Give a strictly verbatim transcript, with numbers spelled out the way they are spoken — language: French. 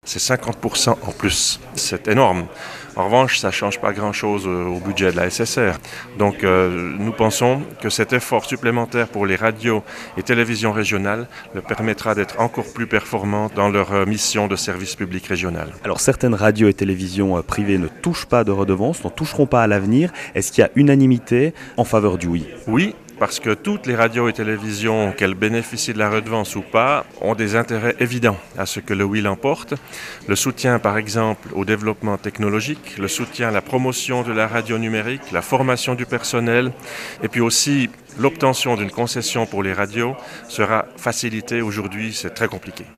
C'est cinquante pour cent en plus. C'est énorme. En revanche, ça ne change pas grand-chose au budget de la S S R. Donc euh, nous pensons que cet effort supplémentaire pour les radios et télévisions régionales leur permettra d'être encore plus performantes dans leur mission de service public régional. Alors certaines radios et télévisions privées ne touchent pas de redevances, n'en toucheront pas à l'avenir. Est-ce qu'il y a unanimité en faveur du oui ? Oui. Parce que toutes les radios et télévisions, qu'elles bénéficient de la redevance ou pas, ont des intérêts évidents à ce que le oui l'emporte. Le soutien, par exemple, au développement technologique, le soutien à la promotion de la radio numérique, la formation du personnel, et puis aussi l'obtention d'une concession pour les radios sera facilitée. Aujourd'hui, c'est très compliqué.